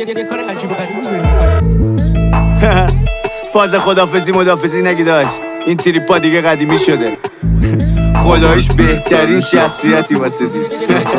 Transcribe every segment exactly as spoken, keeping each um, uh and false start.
کار عجیب و غریبی داری می‌کنی. فاز خدافزی مدافزی نگی داشت، این تریپا دیگه قدیمی شده. خدایش بهترین شخصیتی واسه دیست.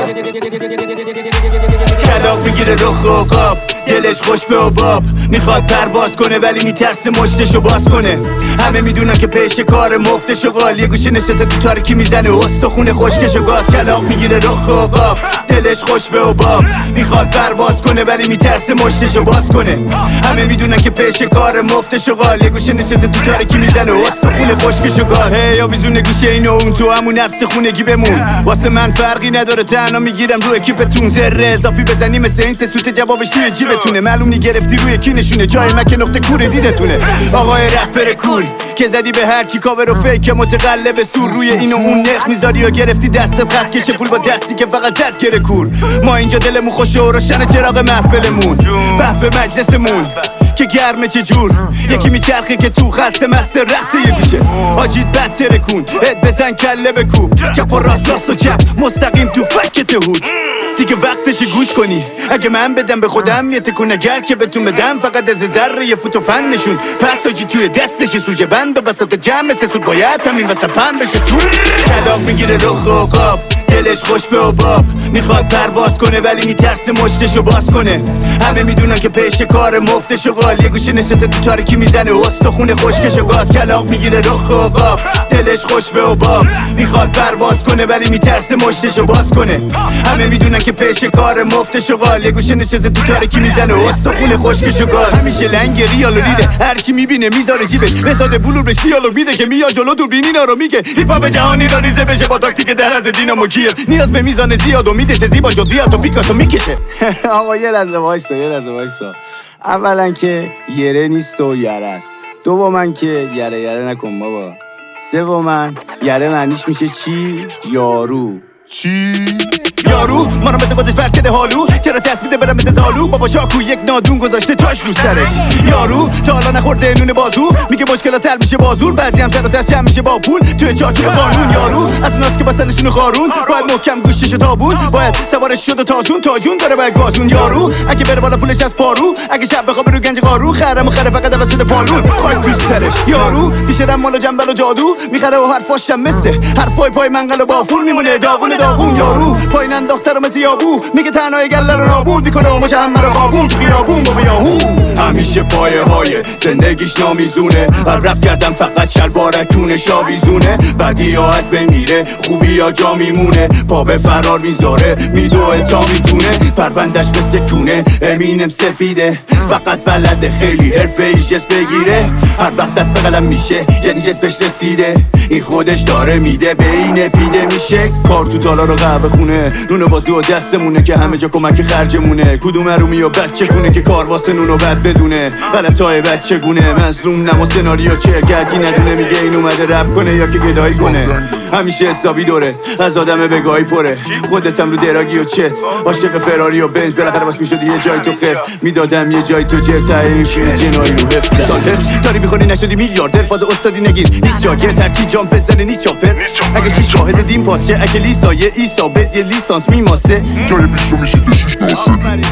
کلاق میگیره رخ و قاب، دلش خوش به عباب، میخواد پرواز کنه ولی میترسه مشتشو باز کنه. همه میدونن که پیش کار مفتشو قال، یه گوشه نشسته تو تاریکی میزنه استخونه خشکشو گاز. کلاق میگیره رخ و قاب، دلش خوش به عباب، میخواد پرواز کنه ولی میترسه مشتشو باز کنه. همه میدونن که پیش کار مفتشو قال، یه گوشه نشسته تو تاریکی میزنه استخونه خشکشو گاز. هی آویزونه گوشه اینو اون تو همون نفس خونگی بمون، واسه من فرقی نداره تنها میگیرم رو اکیپتون. ذره اضافی بزنی مثل این سه سوت جوابش توی جیبتونه. معلوم نی گرفتی روی کی نشونه، جای من که نقطه کوره دیدتونه. آقای رپر کول که زدی به هر چی کاور و فیک متقلب سور، روی این و اون نخ میذاری و گرفتی دستت خط کشه پول با دستی که فقط زد گره کور. ما اینجا دلمون خوشه و روشن چراغ محفلمون، به به مجلسمون که گرمه چجور. یکی میچرخه که تو خسته مست رقصه یه گوشه، آجید بد ترکون اد بزن کله بکوب، چپ و راست راست و چپ مستقیم تو فکت هود. دیگه وقتش گوش کنی، اگه من بدم به خودم یه تکون، اگر که بهتون بدم فقط از ذره یه فوت و فن نشون. پس آجی توی دستش سوژه بند به بساط جمع سه سود باید همین واسه پن بشه تو. کلاق میگیره رخ و قاب، دلش خوش به عباب، میخواد پرواز کنه ولی میترسه مشتشو باز کنه. همه میدونن که پیش کار مفتشو قال، یه گوشه نشسته تو تاریکی میزنه استخونه خشکشو گاز. کلاق میگیره رخ و قاب، دلش خوش به عباب، میخواد پرواز کنه ولی میترسه مشتشو باز کنه. همه میدونن که پیش کار مفتشو قال، یه گوشه نشسته تو تاریکی میزنه استخونه خشکشو گاز. همیشه لنگ ریال و ریده، هر کی میبینه میذاره جیبش، بساده بلور بهش دیالوگ میده که میاد جلو دوربینینا رو میگه هیپ هاپ جهانی را ریزه بشه با تاکتیک در حد دینامو کیف. نیاز به میزان زیاد و میدشه زیبا جو زیاد و پیکاسو میکشه. آقا یه لحظه وایسا یه لحظه وایسا. اولا که یره نیست و یره است، دوما که یره یره نکن بابا، سوما یره معنیش میشه چی؟ یارو. چی؟ یارو ما رو مثل خودش فرض کرده حالو، چرا چسبیده برم مثل زالو، بابا شاکو یک نادون گذاشته تاش رو سرش. یارو تا حالا نخورده نون بازو، میگه مشکلات حل میشه بازور، بعضی هم سر و تش جمع میشه با پول توی چارچوب قانون. یارو از اوناست که با سنشون خارون، باید محکم گوشتشو تابون، باید سوارش شد و تازون تاجون داره باید گازون. یارو اگه بره بالا پولش از پارو، اگه شب بخوابه رو گنج قارون، خرم و خره فقط وسط پالون خاک تو سرش. یارو پیش رم مال و جنبل و جادو میخره و حرفاش هم مثل حرفای پای منقل و بافول میمونه داغون داغون. یارو پای ننداخت سرم زیابو، میگه تنهای گله رو نابود میکنه و مجمع رو خوابون تو خیابون بابا یاهو. همیشه پایه های زندگیش نامیزونه، هر رپ کردم فقط شلوارکونه شاویزونه. بدی ها از بین میره خوبی ها جا میمونه، پا به فرار میذاره میدوه تا میتونه. پروندش مثل کونه امینم سفیده، فقط بلده خیلی حرفه ای جس بگیره. هر وقت دست به قلم میشه یعنی جس بهش رسیده، این خودش داره میده به اینه پیده میشه. کار تو تالا رو قهوه خونه، نون بازی و دستمونه که همه جا کمک خرجمونه. کدوم رومی و بچه کنه که کار واسه نونو بد بدونه، غلطای بچه گونه مظلوم نمو سناریو چرگردی ندونه. میگه این اومده رپ کنه یا که گدایی کنه، همیشه حسابی دوره از آدم بگاهی پره. خودتم رو دراگی و چت عاشق فراری و بنز، بالاخره باس میشد یه جای تو خف، میدادم یه جای تو جر تایی جنایی رو حفظ. سال هست داری میخونی نشدی میلیاردر، فاز استادی نگیر نیست جاگر، ترکی جامپ بزنه نیست چاپر. اگه شیش واحد دیم پاسشه، اگه لیسایه ایسابت یه لیسانس میماسه، جای بیشتر میشه که شیش ناسه.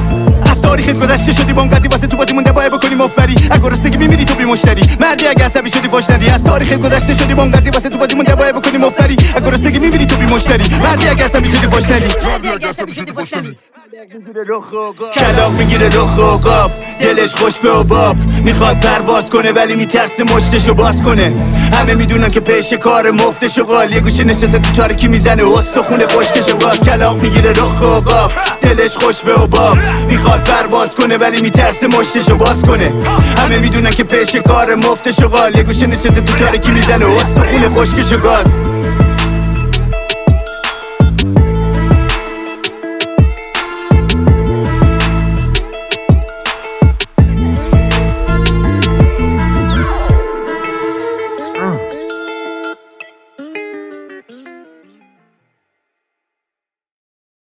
از تاریخت گذشته شدی بام قضی واسه تو بازی مونده باید بکنی مفبری، اگه رستگی میمیری تو بی مشتری. مردی اگه عصبی شدی فاش ندی، از تاریخت گذشته شدی بام قضی واسه تو بازی مونده باید بکنی مفبری، اگه رستگی میمیری تو بی مشتری. مردی اگه عصبی شدی فاش ندی. کلاق میگیره رخ و قاب، دلش خوش به عباب، میخواد پرواز کنه ولی میترسه مشتشو باز کنه. همه میدونن که پیش کار مفتشو قال، یه گوشه نشسته تو تاریکی میزنه استخونه خشکشو گاز. کلاق میگیره رخ و قاب، دلش خوش به عباب، میخواد پرواز کنه ولی میترسه مشتشو باز کنه. همه میدونن که پیش کار مفتشو قال، یه گوشه نشسته تو تاریکی میزنه استخونه خشکشو گاز.